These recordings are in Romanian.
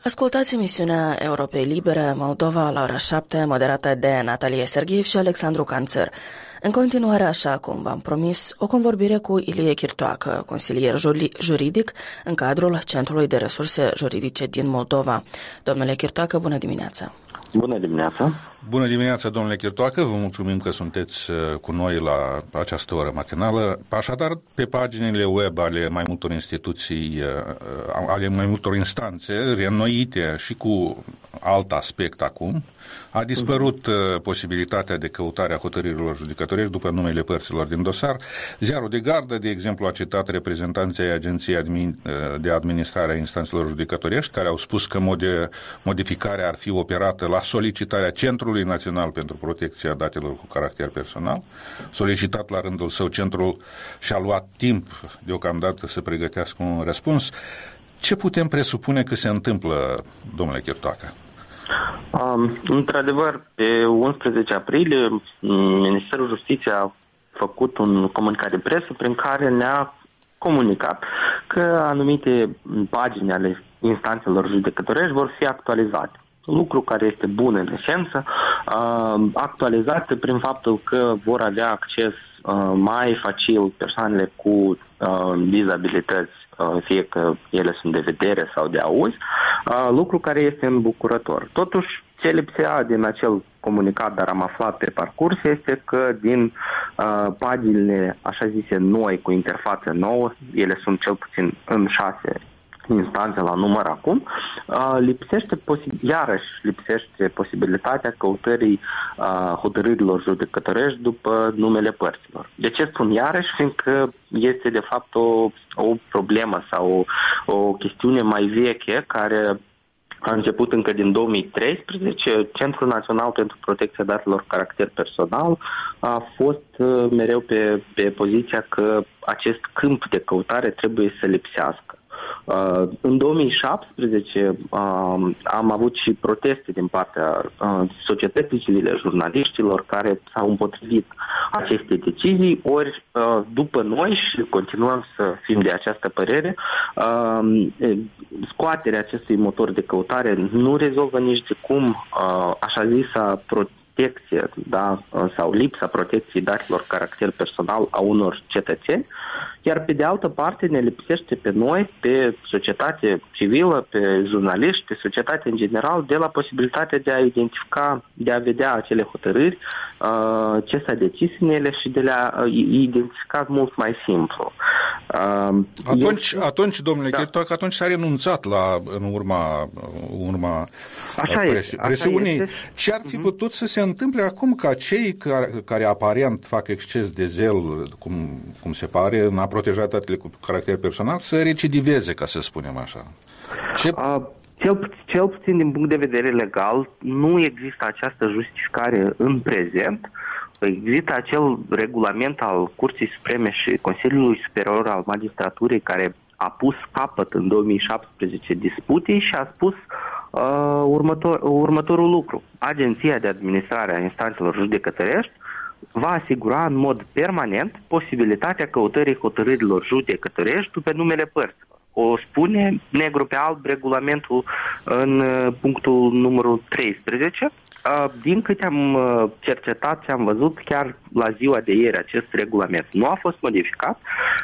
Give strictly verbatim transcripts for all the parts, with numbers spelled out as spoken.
Ascultați emisiunea Europei Libere, Moldova, la ora șapte, moderată de Natalie Serghiev și Alexandru Canțăr. În continuare, așa cum v-am promis, o convorbire cu Ilie Chirtoacă, consilier juridic în cadrul Centrului de Resurse Juridice din Moldova. Domnule Chirtoacă, bună dimineața! Bună dimineața! Bună dimineața, domnule Chirtoacă, vă mulțumim că sunteți cu noi la această oră matinală. Așadar, pe paginile web ale mai multor instituții, ale mai multor instanțe, reînnoite și cu alt aspect acum, a dispărut uh-huh. posibilitatea de căutare a hotărârilor judecătorești după numele părților din dosar. Ziarul de Gardă, de exemplu, a citat reprezentanții ai Agenției de Administrare a Instanțelor Judecătorești, care au spus că modificarea ar fi operată la solicitarea Centrului Național pentru Protecția Datelor cu Caracter Personal. Solicitat la rândul său, centrul și-a luat timp deocamdată să pregătească un răspuns. Ce putem presupune că se întâmplă, domnule Chirtoacă? Um, într-adevăr, pe unsprezece aprilie, Ministerul Justiției a făcut un comunicat de presă prin care ne-a comunicat că anumite pagini ale instanțelor judecătorești vor fi actualizate. Lucru care este bun în esență, uh, actualizate prin faptul că vor avea acces uh, mai facil persoanele cu uh, dizabilități, uh, fie că ele sunt de vedere sau de auz, uh, lucru care este îmbucurător. Totuși, ce lipsea din acel comunicat, dar am aflat pe parcurs, este că din uh, paginile, așa zise, noi, cu interfață nouă, ele sunt cel puțin în șase instanțe la număr acum, uh, lipsește posi- iarăși lipsește posibilitatea căutării uh, hotărârilor judecătorești după numele părților. De ce spun iarăși? Fiindcă este de fapt o, o problemă sau o, o chestiune mai veche care a început încă din două mii treisprezece. Centrul Național pentru Protecția Datelor cu Caracter Personal a fost uh, mereu pe, pe poziția că acest câmp de căutare trebuie să lipsească. Uh, în două mii șaptesprezece uh, am avut și proteste din partea uh, societății civile, jurnaliștilor care s-au împotrivit aceste decizii, ori uh, după noi, și continuăm să fim de această părere, uh, scoaterea acestui motor de căutare nu rezolvă nici de cum uh, așa zisa protecție, da, sau lipsa protecției datelor caracter personal a unor cetățeni, iar pe de altă parte ne lipsește pe noi, pe societate civilă, pe jurnaliști, pe societate în general, de la posibilitatea de a identifica, de a vedea acele hotărâri, uh, ce s-a decis în ele și de a identifica mult mai simplu. Uh, atunci, Eu... atunci, domnule da. Chirtoacă, atunci s-a renunțat la, în urma, urma așa presi- este, presiunii. așa Ce ar fi uh-huh. putut să se întâmple acum ca cei care, care aparent fac exces de zel, cum, cum se pare, în a proteja datele cu caracter personal, să recidiveze, ca să spunem așa? Ce... Uh, cel, cel puțin din punct de vedere legal, nu există această justificare în prezent. Există acel regulament al Curții Supreme și Consiliului Superior al Magistraturii care a pus capăt în două mii șaptesprezece disputei și a spus uh, următor, următorul lucru. Agenția de Administrare a Instanțelor Judecătorești va asigura în mod permanent posibilitatea căutării hotărârilor judecătorești după numele părților. O spune negru pe alb regulamentul în punctul numărul treisprezece. Din câte am cercetat și am văzut, chiar la ziua de ieri acest regulament nu a fost modificat,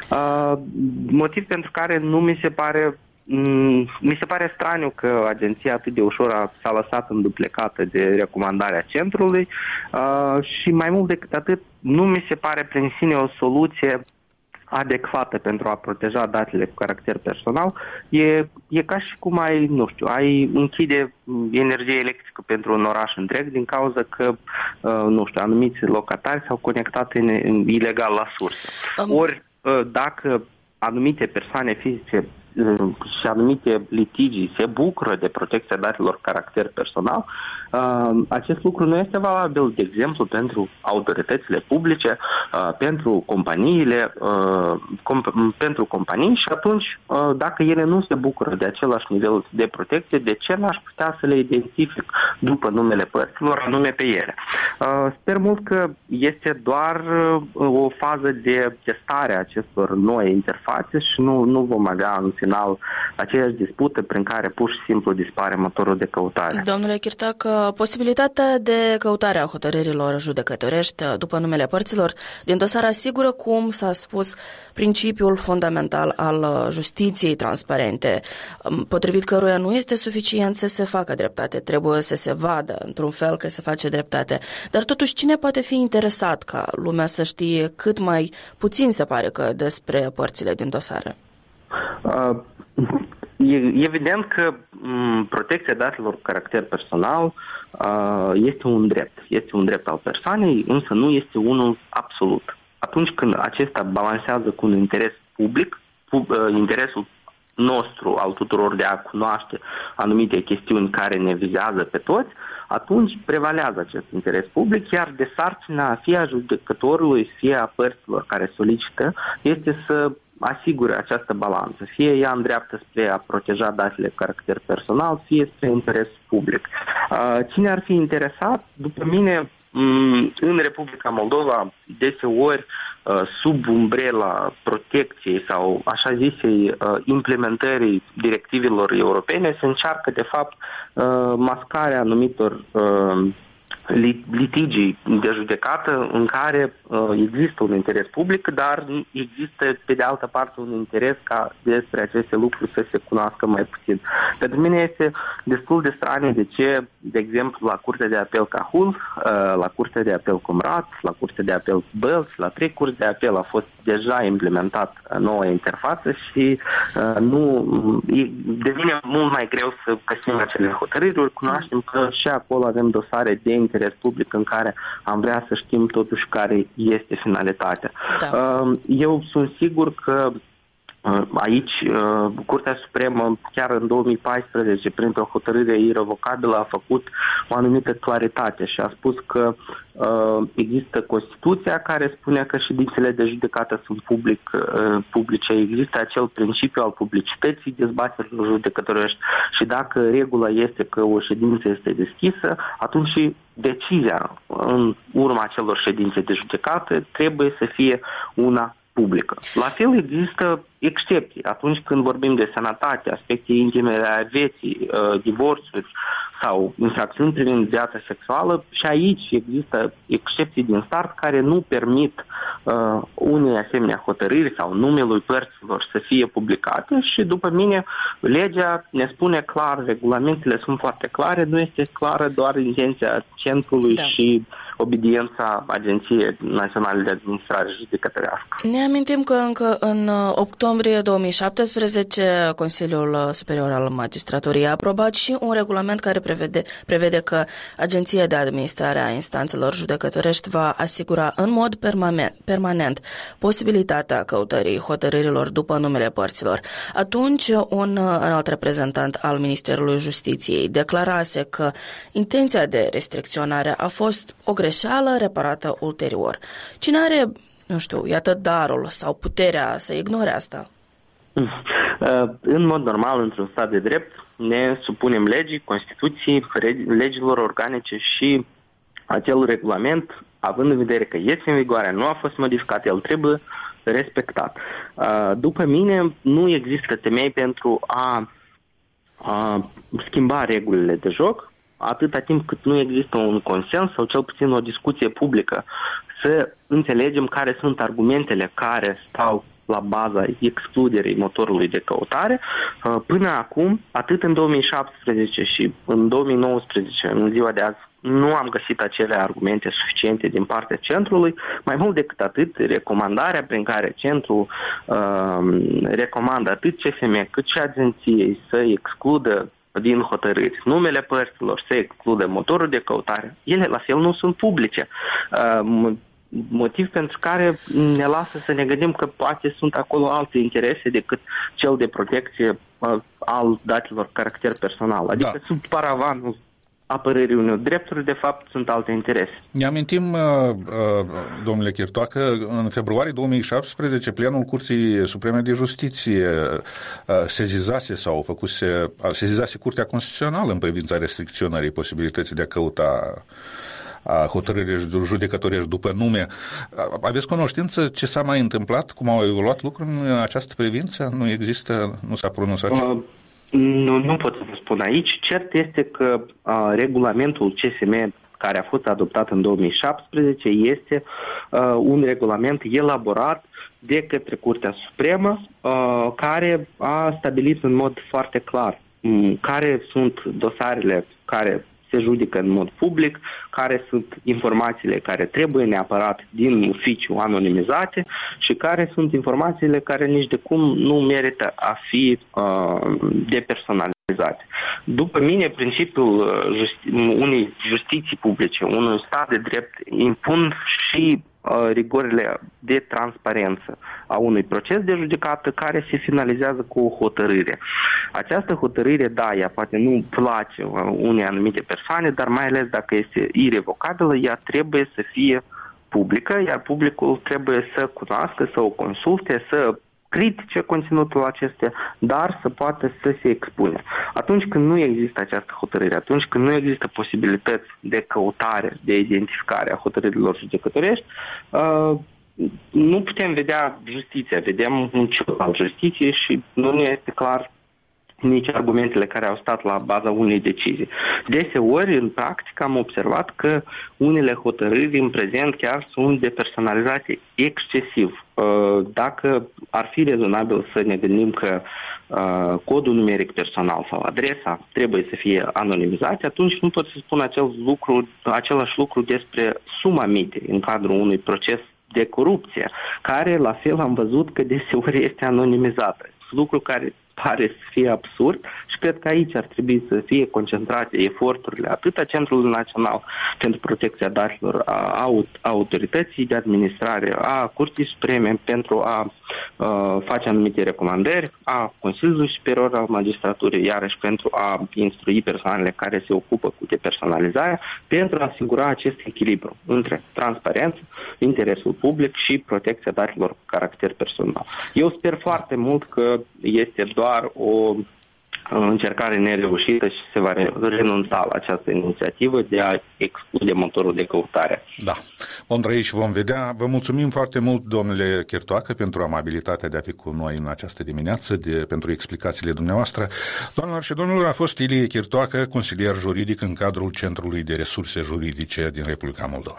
motiv pentru care nu mi se pare Mi se pare straniu că agenția atât de ușor a, s-a lăsat înduplecată de recomandarea centrului uh, și mai mult decât atât nu mi se pare prin sine o soluție adecvată pentru a proteja datele cu caracter personal. E, e ca și cum ai, nu știu, ai închide energie electrică pentru un oraș întreg din cauza că, uh, nu știu, anumiți locatari s-au conectat în, în, ilegal la sursă. Um. Ori uh, dacă anumite persoane fizice și anumite litigii se bucură de protecția datelor caracter personal, acest lucru nu este valabil, de exemplu, pentru autoritățile publice, pentru companiile, pentru companii și atunci, dacă ele nu se bucură de același nivel de protecție, de ce n-aș putea să le identific după numele părților, anume pe ele? Sper mult că este doar o fază de testare a acestor noi interfațe și nu, nu vom avea în final aceeași dispută prin care pur și simplu dispare motorul de căutare. Domnule Chirtoac, posibilitatea de căutare a hotărârilor judecătorești după numele părților din dosar asigură, cum s-a spus, principiul fundamental al justiției transparente, potrivit căruia nu este suficient să se facă dreptate, trebuie să se vadă într-un fel că se face dreptate. Dar totuși, cine poate fi interesat ca lumea să știe cât mai puțin, se pare că, despre părțile din dosare? Uh, e evident că m, protecția datelor cu caracter personal uh, este un drept. Este un drept al persoanei, însă nu este unul absolut. Atunci când acesta balansează cu un interes public, pu, uh, interesul nostru al tuturor de a cunoaște anumite chestiuni care ne vizează pe toți, atunci prevalează acest interes public, iar de sarcina fie a judecătorului, fie a părților care solicită, este să asigure această balanță. Fie ea îndreaptă spre a proteja datele cu caracter personal, fie spre interes public. Cine ar fi interesat? După mine, în Republica Moldova, deseori, sub umbrela protecției sau așa zisei implementării directivelor europene, se încearcă de fapt mascarea anumitor litigii de judecată în care uh, există un interes public, dar există pe de altă parte un interes ca despre aceste lucruri să se cunoască mai puțin. Pentru mine este destul de straniu de ce, de exemplu, la Curtea de Apel Cahul, uh, la Curtea de Apel Comrat, la Curtea de Apel Bălți, la trei curți de apel a fost deja implementat noua interfață și uh, nu devine mult mai greu să găsim acele hotărâri. Cunoaștem că și acolo avem dosare de interes public în care am vrea să știm totuși care este finalitatea. Da. Eu sunt sigur că aici Curtea Supremă, chiar în două mii paisprezece, printr-o hotărâre irrevocabilă, a făcut o anumită claritate și a spus că există Constituția care spune că ședințele de judecată sunt public, publice, există acel principiu al publicității dezbaterilor judecătorești și dacă regula este că o ședință este deschisă, atunci decizia în urma acelor ședințe de judecată trebuie să fie una publică. La fel există excepții. Atunci când vorbim de sănătate, aspecte intime ale vieții, divorțuri sau infracțiuni privind viața sexuală, și aici există excepții din start care nu permit uh, unei asemenea hotărâri sau numelui părților să fie publicate și, după mine, legea ne spune clar, regulamentele sunt foarte clare, nu este clară doar intenția centrului da. și obediența Agenției Naționale de Administrare Judecătorească. Ne amintim că încă în octombrie două mii șaptesprezece Consiliul Superior al Magistraturii a aprobat și un regulament care prevede, prevede că Agenția de Administrare a Instanțelor Judecătorești va asigura în mod permanent, permanent posibilitatea căutării hotărârilor după numele părților. Atunci, un înalt reprezentant al Ministerului Justiției declarase că intenția de restricționare a fost o greșeală reparată ulterior. Cine are, nu știu, iată darul sau puterea să ignore asta? În mod normal, într-un stat de drept, ne supunem legii, Constituției, legilor organice și acel regulament, având în vedere că este în vigoare, nu a fost modificat, el trebuie respectat. După mine, nu există temei pentru a, a schimba regulile de joc, atâta timp cât nu există un consens sau cel puțin o discuție publică, să înțelegem care sunt argumentele care stau la baza excluderii motorului de căutare. Până acum, atât în două mii șaptesprezece și în două mii nouăsprezece, în ziua de azi, nu am găsit acele argumente suficiente din partea centrului. Mai mult decât atât, recomandarea prin care centrul uh, recomandă atât C F M cât și agenției să excludă din hotărâri numele părților, să excludă motorul de căutare, ele la fel nu sunt publice. Uh, motiv pentru care ne lasă să ne gândim că poate sunt acolo alte interese decât cel de protecție uh, al datelor caracter personal. Adică da. sub paravanul apărării unor drepturi, de fapt, sunt alte interese. Ne amintim, uh, uh, domnule Chirtoac, că în februarie două mii șaptesprezece plenul Curții Supreme de Justiție uh, sezizase sau făcuse, uh, sezizase Curtea Constituțională în privința restricționării posibilității de a căuta hotărârile judecătorești după nume. Aveți cunoștință ce s-a mai întâmplat, cum au evoluat lucrurile în această privință? Nu există, nu s-a pronunțat? Uh, nu, nu pot să vă spun aici. Cert este că uh, regulamentul C S M care a fost adoptat în două mii șaptesprezece este uh, un regulament elaborat de către Curtea Supremă, uh, care a stabilit în mod foarte clar um, care sunt dosarele care se judecă în mod public, care sunt informațiile care trebuie neapărat din oficiu anonimizate și care sunt informațiile care nici de cum nu merită a fi uh, depersonalizate. După mine, principiul justi- unei justiții publice, unui stat de drept, impun și uh, rigorile de transparență a unui proces de judecată care se finalizează cu o hotărâre. Această hotărâre, da, ea poate nu place unei anumite persoane, dar mai ales dacă este irevocabilă, ea trebuie să fie publică, iar publicul trebuie să cunoască, să o consulte, să critice conținutul acestea, dar să poată să se expune. Atunci când nu există această hotărâre, atunci când nu există posibilități de căutare, de identificare a hotărârilor judecătorești, uh, nu putem vedea justiția, vedem un ciuc al justiției și nu ne este clar nici argumentele care au stat la baza unei decizii. Deseori, în practică, am observat că unele hotărâri în prezent chiar sunt depersonalizate excesiv. Dacă ar fi rezonabil să ne gândim că codul numeric personal sau adresa trebuie să fie anonimizate, atunci nu pot să spun acel lucru, același lucru despre suma mitei în cadrul unui proces de corupție, care, la fel, am văzut că deseori este anonimizată. Lucru care pare să fie absurd și cred că aici ar trebui să fie concentrate eforturile atât a Centrului Național pentru Protecția Datelor, a Autorității de Administrare, a Curții Supreme pentru a uh, face anumite recomandări, a Consiliului Superior al Magistraturii, iarăși pentru a instrui persoanele care se ocupă cu depersonalizarea, pentru a asigura acest echilibru între transparență, interesul public și protecția datelor cu caracter personal. Eu sper foarte mult că este doar doar o încercare nereușită și se va renunța la această inițiativă de a exclude motorul de căutare. Da, vom trăi și vom vedea. Vă mulțumim foarte mult, domnule Chirtoacă, pentru amabilitatea de a fi cu noi în această dimineață, de, pentru explicațiile dumneavoastră. Doamnelor și domnilor, a fost Ilie Chirtoacă, consilier juridic în cadrul Centrului de Resurse Juridice din Republica Moldova.